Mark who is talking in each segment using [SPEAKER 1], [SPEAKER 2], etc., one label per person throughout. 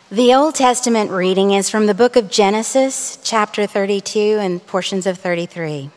[SPEAKER 1] The Old Testament reading is from the book of Genesis, chapter 32 and portions of 33.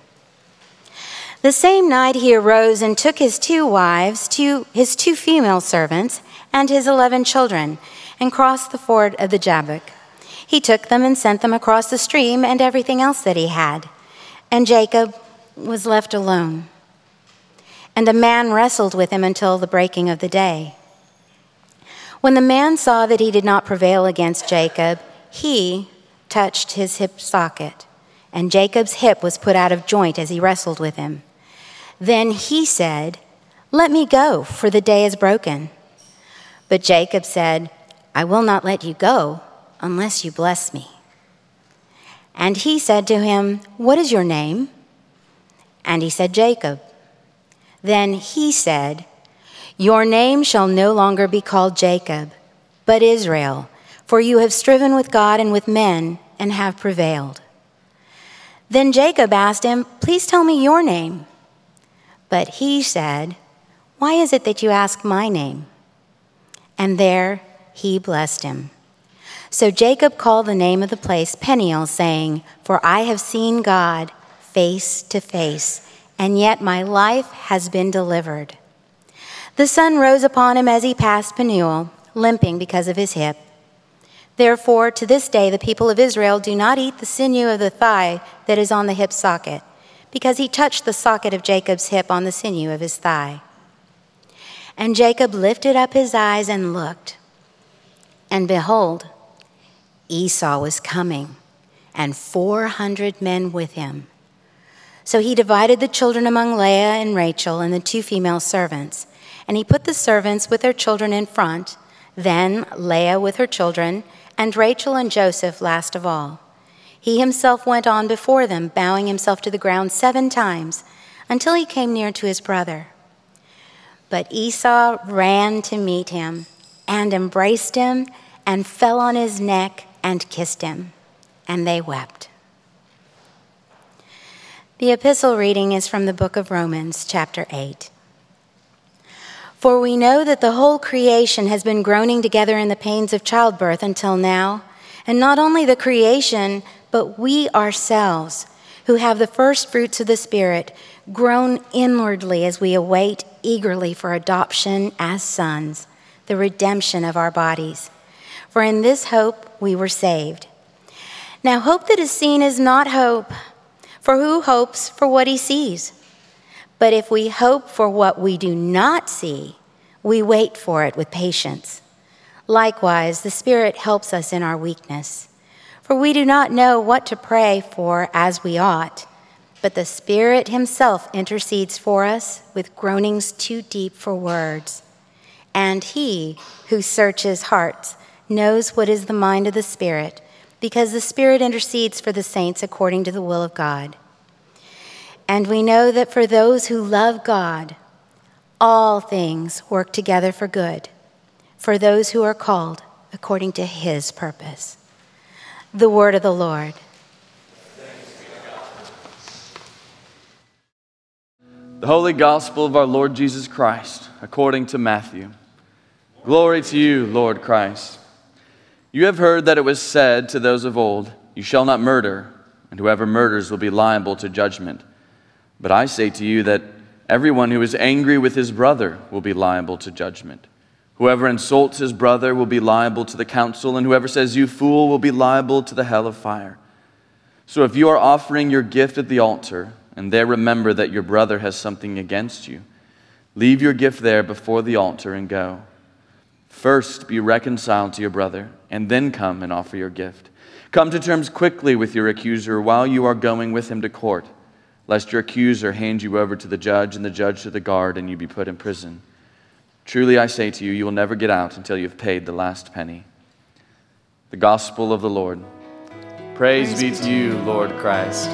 [SPEAKER 1] The same night he arose and took his 2 wives, his 2 female servants, and his 11 children, and crossed the ford of the Jabbok. He took them and sent them across the stream and everything else that he had. And Jacob was left alone. And a man wrestled with him until the breaking of the day. When the man saw that he did not prevail against Jacob, he touched his hip socket, and Jacob's hip was put out of joint as he wrestled with him. Then he said, "Let me go, for the day is broken." But Jacob said, "I will not let you go unless you bless me." And he said to him, "What is your name?" And he said, "Jacob." Then he said, "Your name shall no longer be called Jacob, but Israel, for you have striven with God and with men and have prevailed." Then Jacob asked him, "Please tell me your name." But he said, "Why is it that you ask my name?" And there he blessed him. So Jacob called the name of the place Peniel, saying, "For I have seen God face to face, and yet my life has been delivered." The sun rose upon him as he passed Peniel, limping because of his hip. Therefore, to this day, the people of Israel do not eat the sinew of the thigh that is on the hip socket, because he touched the socket of Jacob's hip on the sinew of his thigh. And Jacob lifted up his eyes and looked, and behold, Esau was coming, and 400 men with him. So he divided the children among Leah and Rachel and the 2 female servants. And he put the servants with their children in front, then Leah with her children, and Rachel and Joseph last of all. He himself went on before them, bowing himself to the ground 7 times, until he came near to his brother. But Esau ran to meet him, and embraced him, and fell on his neck, and kissed him, and they wept. The epistle reading is from the book of Romans, chapter 8. For we know that the whole creation has been groaning together in the pains of childbirth until now, and not only the creation, but we ourselves, who have the first fruits of the Spirit, groan inwardly as we await eagerly for adoption as sons, the redemption of our bodies. For in this hope we were saved. Now hope that is seen is not hope, for who hopes for what he sees? But if we hope for what we do not see, we wait for it with patience. Likewise, the Spirit helps us in our weakness. For we do not know what to pray for as we ought, but the Spirit himself intercedes for us with groanings too deep for words. And he who searches hearts knows what is the mind of the Spirit, because the Spirit intercedes for the saints according to the will of God. And we know that for those who love God, all things work together for good, for those who are called according to his purpose. The word of the Lord.
[SPEAKER 2] The Holy Gospel of our Lord Jesus Christ, according to Matthew. Glory to you, Lord Christ. You have heard that it was said to those of old, "You shall not murder, and whoever murders will be liable to judgment." But I say to you that everyone who is angry with his brother will be liable to judgment. Whoever insults his brother will be liable to the council, and whoever says, "You fool," will be liable to the hell of fire. So if you are offering your gift at the altar, and there remember that your brother has something against you, leave your gift there before the altar and go. First be reconciled to your brother, and then come and offer your gift. Come to terms quickly with your accuser while you are going with him to court, lest your accuser hand you over to the judge and the judge to the guard, and you be put in prison. Truly I say to you, you will never get out until you have paid the last penny. The Gospel of the Lord. Praise be to you, Lord Christ.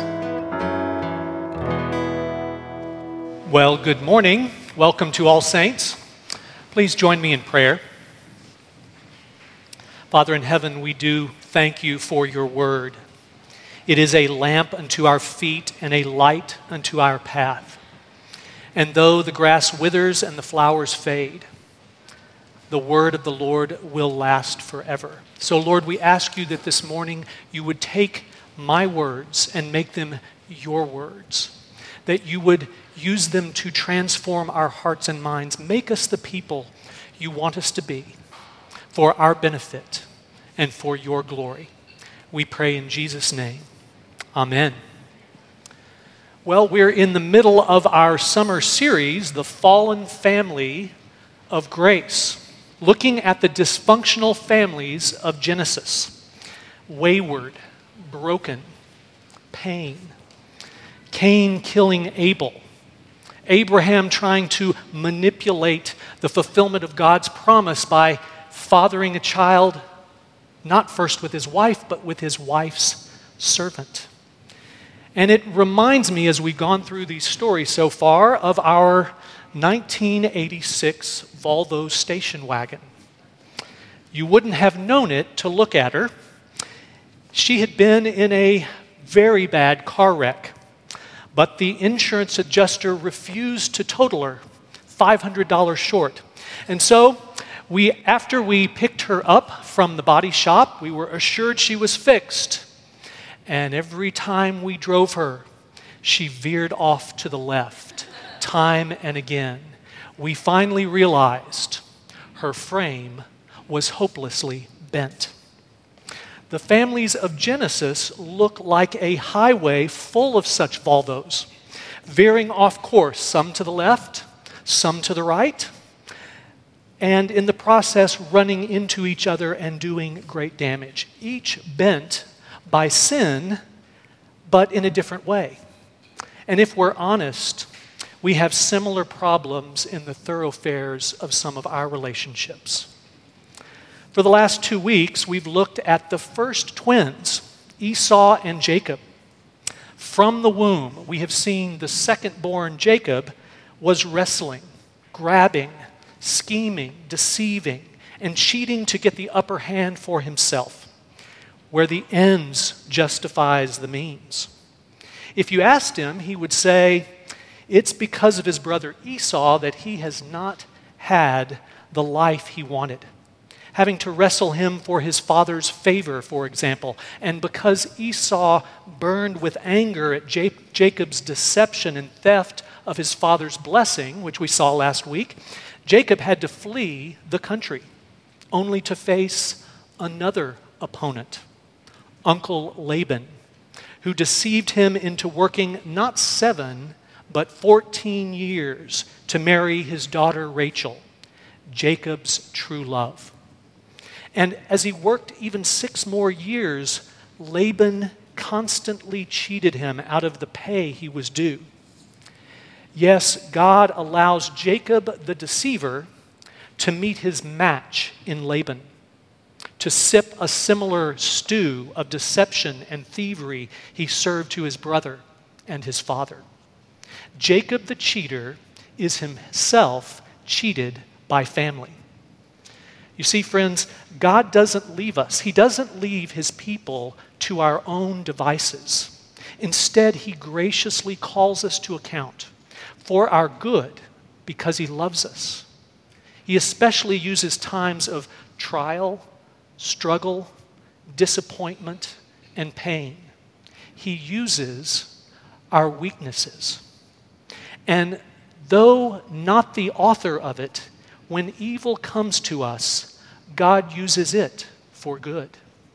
[SPEAKER 3] Well, good morning. Welcome to All Saints. Please join me in prayer. Father in heaven, we do thank you for your word. It is a lamp unto our feet and a light unto our path. And though the grass withers and the flowers fade, the word of the Lord will last forever. So, Lord, we ask you that this morning you would take my words and make them your words, that you would use them to transform our hearts and minds. Make us the people you want us to be for our benefit and for your glory. We pray in Jesus' name. Amen. Well, we're in the middle of our summer series, The Fallen Family of Grace, looking at the dysfunctional families of Genesis. Wayward, broken, pain, Cain killing Abel, Abraham trying to manipulate the fulfillment of God's promise by fathering a child, not first with his wife, but with his wife's servant. And it reminds me, as we've gone through these stories so far, of our 1986 Volvo station wagon. You wouldn't have known it to look at her. She had been in a very bad car wreck, but the insurance adjuster refused to total her, $500 short. And so, after we picked her up from the body shop, we were assured she was fixed. And every time we drove her, she veered off to the left, time and again. We finally realized her frame was hopelessly bent. The families of Genesis look like a highway full of such Volvos, veering off course, some to the left, some to the right, and in the process running into each other and doing great damage. Each bent by sin, but in a different way. And if we're honest, we have similar problems in the thoroughfares of some of our relationships. For the last 2 weeks, we've looked at the first twins, Esau and Jacob. From the womb, we have seen the second-born Jacob was wrestling, grabbing, scheming, deceiving, and cheating to get the upper hand for himself, where the ends justifies the means. If you asked him, he would say, it's because of his brother Esau that he has not had the life he wanted, having to wrestle him for his father's favor, for example. And because Esau burned with anger at Jacob's deception and theft of his father's blessing, which we saw last week, Jacob had to flee the country, only to face another opponent, Uncle Laban, who deceived him into working not 7, but 14 years to marry his daughter Rachel, Jacob's true love. And as he worked even 6 more years, Laban constantly cheated him out of the pay he was due. Yes, God allows Jacob the deceiver to meet his match in Laban, to sip a similar stew of deception and thievery he served to his brother and his father. Jacob the cheater is himself cheated by family. You see, friends, God doesn't leave us. He doesn't leave his people to our own devices. Instead, he graciously calls us to account for our good because he loves us. He especially uses times of trial, struggle, disappointment, and pain. He uses our weaknesses. And though not the author of it, when evil comes to us, God uses it for good.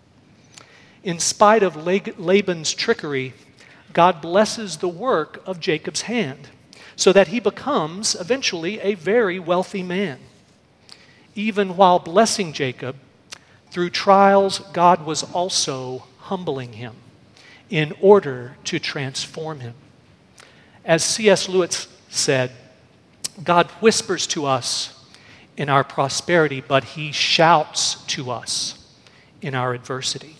[SPEAKER 3] In spite of Laban's trickery, God blesses the work of Jacob's hand so that he becomes eventually a very wealthy man. Even while blessing Jacob, through trials, God was also humbling him in order to transform him. As C.S. Lewis said, God whispers to us in our prosperity, but he shouts to us in our adversity.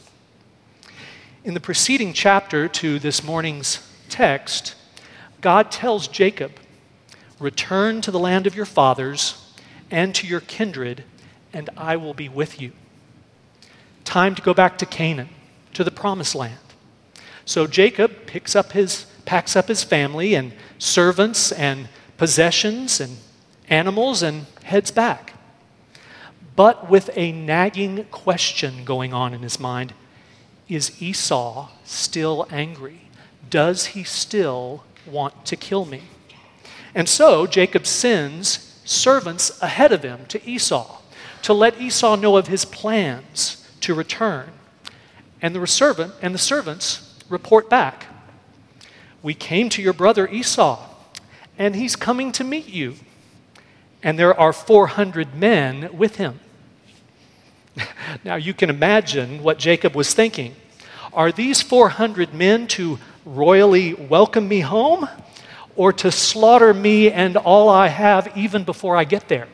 [SPEAKER 3] In the preceding chapter to this morning's text, God tells Jacob, return to the land of your fathers and to your kindred, and I will be with you. Time to go back to Canaan, to the promised land. So Jacob packs up his family and servants and possessions and animals and heads back. but with a nagging question going on in his mind. Is Esau still angry? Does he still want to kill me? And so Jacob sends servants ahead of him to Esau to let Esau know of his plans to return. And the servants report back. We came to your brother Esau, and he's coming to meet you. And there are 400 men with him. Now you can imagine what Jacob was thinking. Are these 400 men to royally welcome me home, or to slaughter me and all I have even before I get there?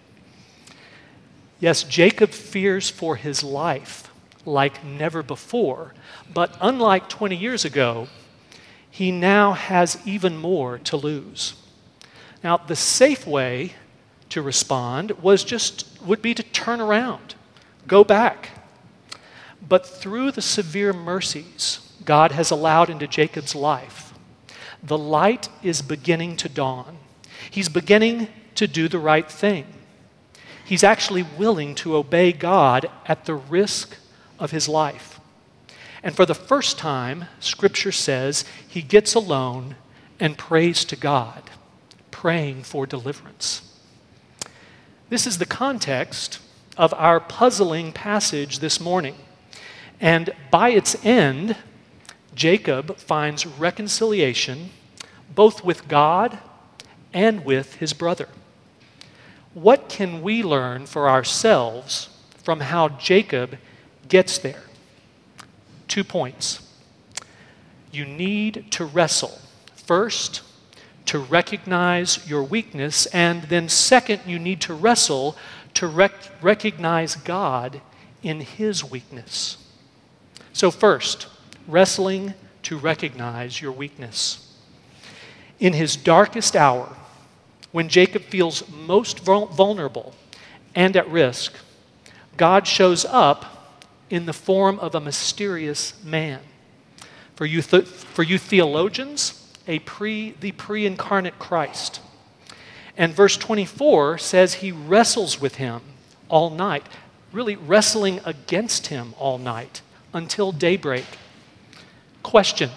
[SPEAKER 3] Yes, Jacob fears for his life like never before, but unlike 20 years ago, he now has even more to lose. Now, the safe way to respond would be to turn around, go back. But through the severe mercies God has allowed into Jacob's life, the light is beginning to dawn. He's beginning to do the right thing. He's actually willing to obey God at the risk of his life. And for the first time, Scripture says he gets alone and prays to God, praying for deliverance. This is the context of our puzzling passage this morning. And by its end, Jacob finds reconciliation both with God and with his brother. What can we learn for ourselves from how Jacob gets there? 2 points. You need to wrestle. First, to recognize your weakness, and then second, you need to wrestle to recognize God in his weakness. So first, wrestling to recognize your weakness. In his darkest hour, when Jacob feels most vulnerable and at risk, God shows up in the form of a mysterious man. For you theologians, the pre-incarnate Christ. And verse 24 says he wrestles with him all night, really wrestling against him all night until daybreak. Question: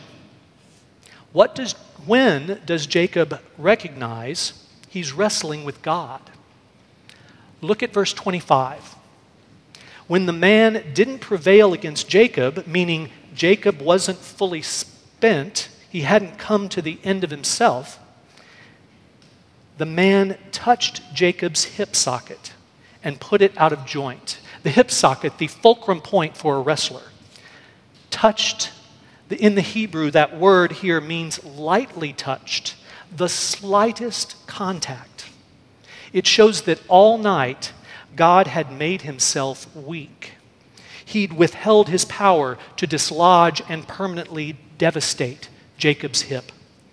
[SPEAKER 3] when does Jacob recognize he's wrestling with God? Look at verse 25. When the man didn't prevail against Jacob, meaning Jacob wasn't fully spent, he hadn't come to the end of himself, the man touched Jacob's hip socket and put it out of joint. The hip socket, the fulcrum point for a wrestler. Touched, in the Hebrew, that word here means lightly touched, the slightest contact. It shows that all night God had made himself weak. He'd withheld his power to dislodge and permanently devastate Jacob's hip.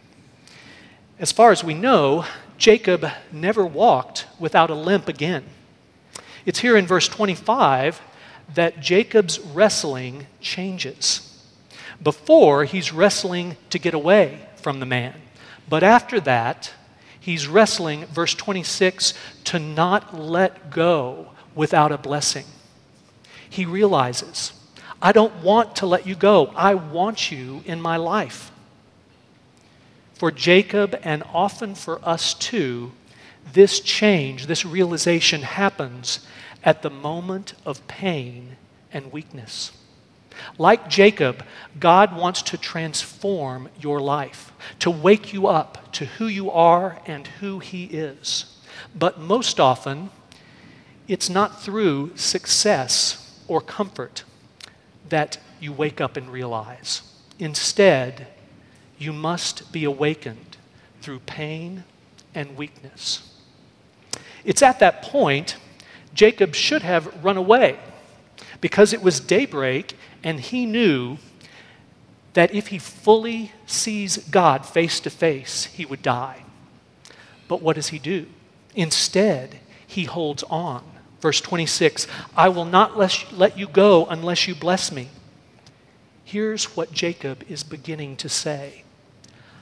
[SPEAKER 3] As far as we know, Jacob never walked without a limp again. It's here in verse 25 that Jacob's wrestling changes. Before, he's wrestling to get away from the man. But after that, he's wrestling, verse 26, to not let go without a blessing. He realizes, I don't want to let you go. I want you in my life. For Jacob, and often for us too, this change, this realization happens at the moment of pain and weakness. Like Jacob, God wants to transform your life, to wake you up to who you are and who He is. But most often, it's not through success or comfort that you wake up and realize. Instead, you must be awakened through pain and weakness. It's at that point Jacob should have run away, because it was daybreak and he knew that if he fully sees God face to face, he would die. But what does he do? Instead, he holds on. Verse 26, I will not let you go unless you bless me. Here's what Jacob is beginning to say.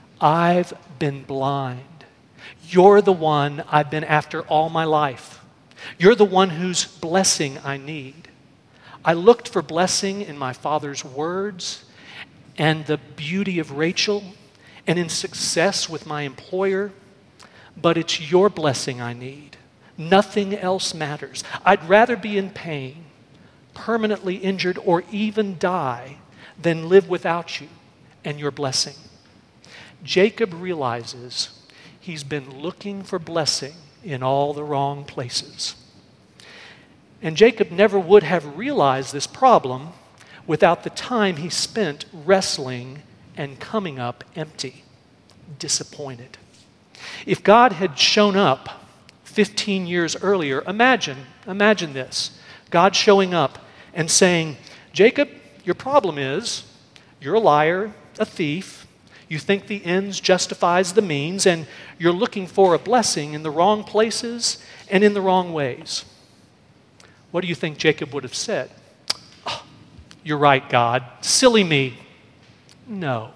[SPEAKER 3] I've been blind. You're the one I've been after all my life. You're the one whose blessing I need. I looked for blessing in my father's words and the beauty of Rachel and in success with my employer, but it's your blessing I need. Nothing else matters. I'd rather be in pain, permanently injured, or even die than live without you and your blessing. Jacob realizes he's been looking for blessing in all the wrong places. And Jacob never would have realized this problem without the time he spent wrestling and coming up empty, disappointed. If God had shown up 15 years earlier, imagine this. God showing up and saying, Jacob, your problem is you're a liar, a thief, you think the ends justifies the means, and you're looking for a blessing in the wrong places and in the wrong ways. What do you think Jacob would have said? Oh, you're right, God. Silly me. No.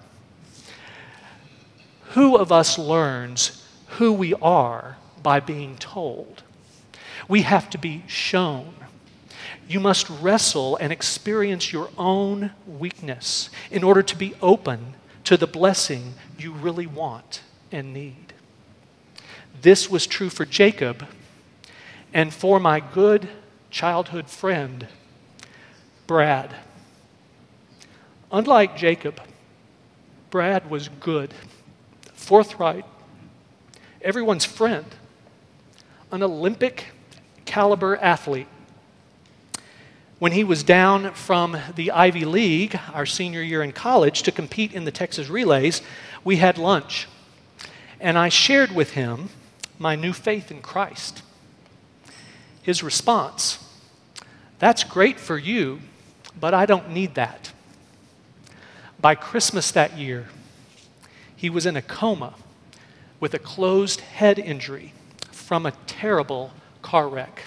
[SPEAKER 3] Who of us learns who we are by being told? We have to be shown. You must wrestle and experience your own weakness in order to be open to the blessing you really want and need. This was true for Jacob and for my good childhood friend, Brad. Unlike Jacob, Brad was good, forthright, everyone's friend, an Olympic caliber athlete. When he was down from the Ivy League, our senior year in college, to compete in the Texas Relays, we had lunch. And I shared with him my new faith in Christ. His response, that's great for you, but I don't need that. By Christmas that year, he was in a coma with a closed head injury from a terrible car wreck.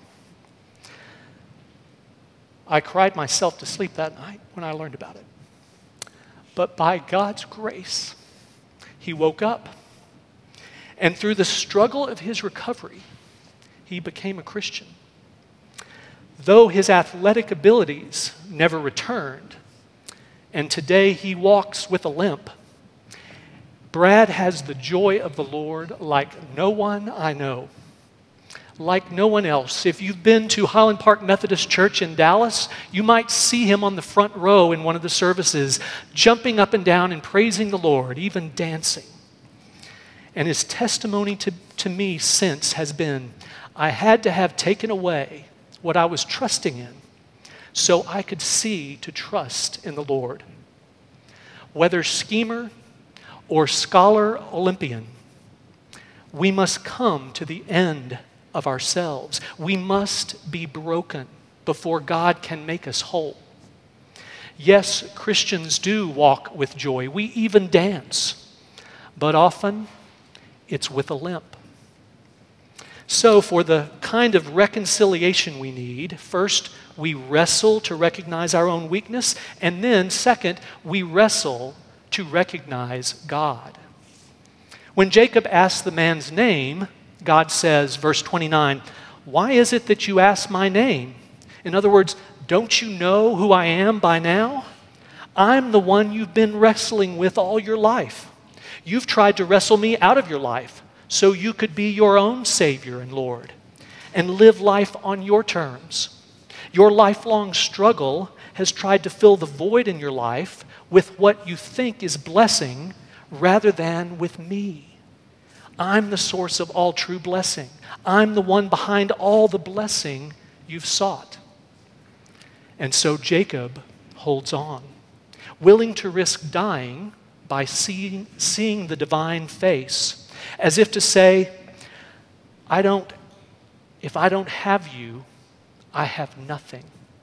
[SPEAKER 3] I cried myself to sleep that night when I learned about it. But by God's grace, he woke up. And through the struggle of his recovery, he became a Christian. Though his athletic abilities never returned, and today he walks with a limp, Brad has the joy of the Lord like no one I know. Like no one else. If you've been to Highland Park Methodist Church in Dallas, you might see him on the front row in one of the services, jumping up and down and praising the Lord, even dancing. And his testimony to me since has been, I had to have taken away what I was trusting in so I could see to trust in the Lord. Whether schemer or scholar Olympian, we must come to the end of ourselves. We must be broken before God can make us whole. Yes, Christians do walk with joy. We even dance, but often it's with a limp. So for the kind of reconciliation we need, first, we wrestle to recognize our own weakness, and then second, we wrestle to recognize God. When Jacob asked the man's name, God says, verse 29, why is it that you ask my name? In other words, don't you know who I am by now? I'm the one you've been wrestling with all your life. You've tried to wrestle me out of your life so you could be your own Savior and Lord and live life on your terms. Your lifelong struggle has tried to fill the void in your life with what you think is blessing rather than with me. I'm the source of all true blessing. I'm the one behind all the blessing you've sought. And so Jacob holds on, willing to risk dying by seeing the divine face, as if to say, if I don't have you, I have nothing.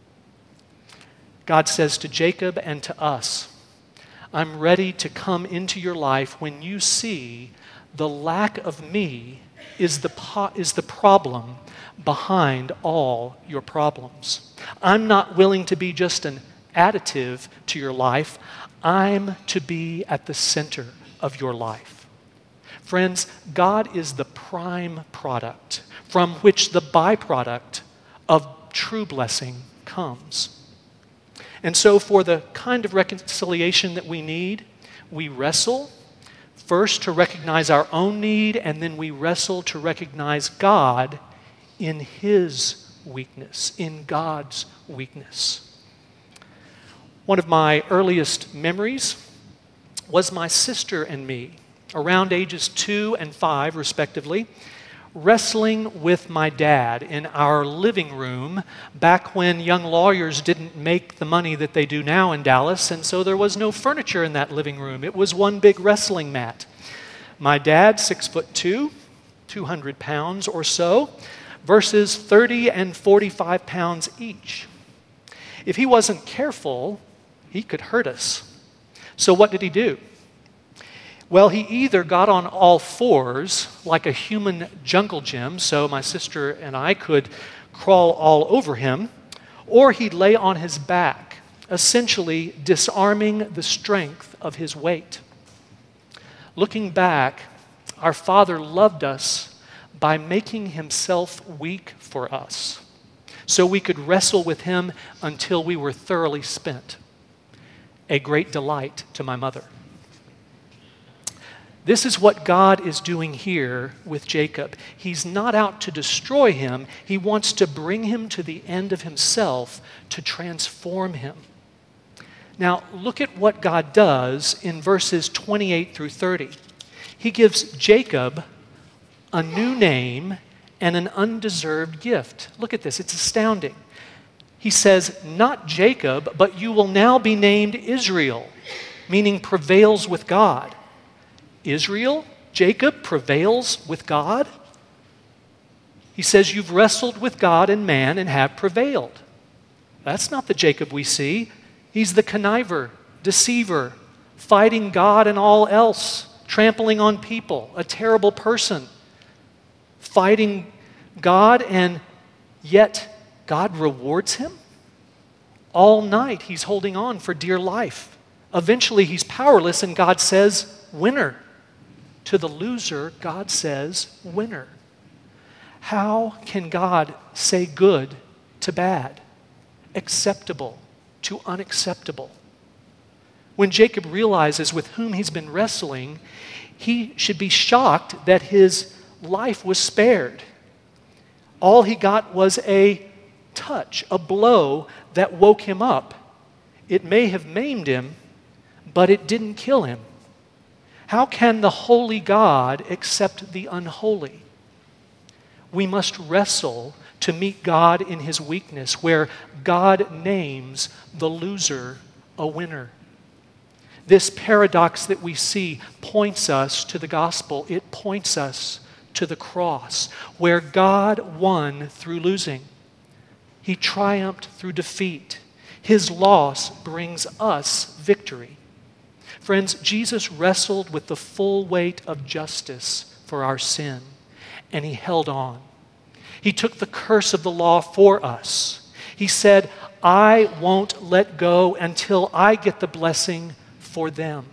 [SPEAKER 3] God says to Jacob and to us, I'm ready to come into your life when you see the lack of me is the problem behind all your problems. I'm not willing to be just an additive to your life. I'm to be at the center of your life. Friends, God is the prime product from which the byproduct of true blessing comes. And so for the kind of reconciliation that we need, we wrestle first to recognize our own need, and then we wrestle to recognize God in His weakness, in God's weakness. One of my earliest memories was my sister and me, around ages 2 and 5 respectively, wrestling with my dad in our living room back when young lawyers didn't make the money that they do now in Dallas, and so there was no furniture in that living room. It was one big wrestling mat. My dad, 6'2", 200 pounds or so, versus 30 and 45 pounds each. If he wasn't careful, he could hurt us. So what did he do? Well, he either got on all fours like a human jungle gym, so my sister and I could crawl all over him, or he'd lay on his back, essentially disarming the strength of his weight. Looking back, our Father loved us by making Himself weak for us, so we could wrestle with Him until we were thoroughly spent. A great delight to my mother. This is what God is doing here with Jacob. He's not out to destroy him. He wants to bring him to the end of himself to transform him. Now, look at what God does in verses 28 through 30. He gives Jacob a new name and an undeserved gift. Look at this. It's astounding. He says, not Jacob, but you will now be named Israel, meaning prevails with God. Israel, Jacob, prevails with God. He says, you've wrestled with God and man and have prevailed. That's not the Jacob we see. He's the conniver, deceiver, fighting God and all else, trampling on people, a terrible person, fighting God, and yet God rewards him. All night he's holding on for dear life. Eventually he's powerless and God says, winner. To the loser, God says, winner. How can God say good to bad, acceptable to unacceptable? When Jacob realizes with whom he's been wrestling, he should be shocked that his life was spared. All he got was a touch, a blow that woke him up. It may have maimed him, but it didn't kill him. How can the holy God accept the unholy? We must wrestle to meet God in His weakness, where God names the loser a winner. This paradox that we see points us to the gospel. It points us to the cross, where God won through losing. He triumphed through defeat. His loss brings us victory. Friends, Jesus wrestled with the full weight of justice for our sin, and He held on. He took the curse of the law for us. He said, I won't let go until I get the blessing for them.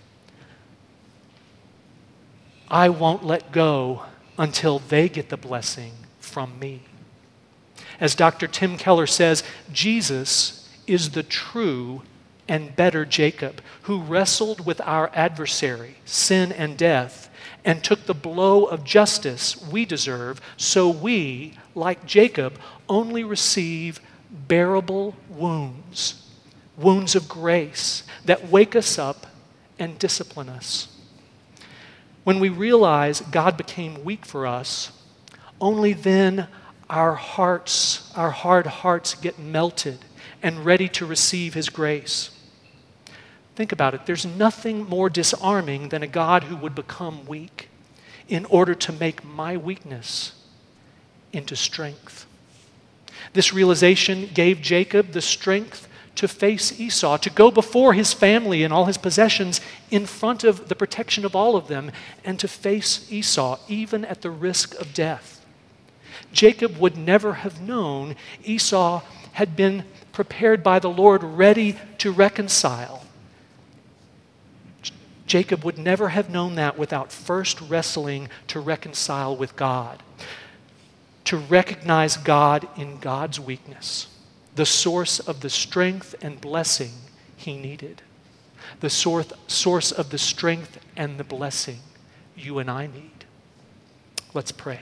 [SPEAKER 3] I won't let go until they get the blessing from me. As Dr. Tim Keller says, Jesus is the true and better Jacob, who wrestled with our adversary, sin and death, and took the blow of justice we deserve, so we, like Jacob, only receive bearable wounds, wounds of grace that wake us up and discipline us. When we realize God became weak for us, only then our hard hearts get melted and ready to receive His grace. Think about it. There's nothing more disarming than a God who would become weak in order to make my weakness into strength. This realization gave Jacob the strength to face Esau, to go before his family and all his possessions in front of the protection of all of them, and to face Esau even at the risk of death. Jacob would never have known Esau had been prepared by the Lord, ready to reconcile. Jacob would never have known that without first wrestling to reconcile with God, to recognize God in God's weakness, the source of the strength and blessing he needed, the source of the strength and the blessing you and I need. Let's pray.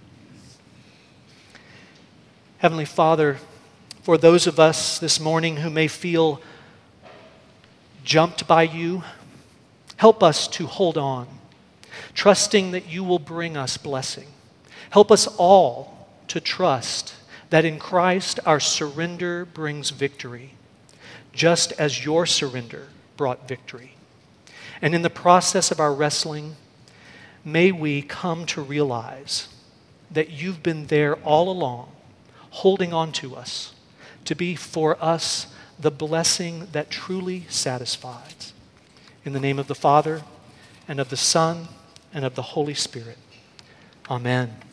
[SPEAKER 3] Heavenly Father, for those of us this morning who may feel jumped by you, help us to hold on, trusting that you will bring us blessing. Help us all to trust that in Christ our surrender brings victory, just as your surrender brought victory. And in the process of our wrestling, may we come to realize that you've been there all along, holding on to us, to be for us the blessing that truly satisfies. In the name of the Father, and of the Son, and of the Holy Spirit. Amen.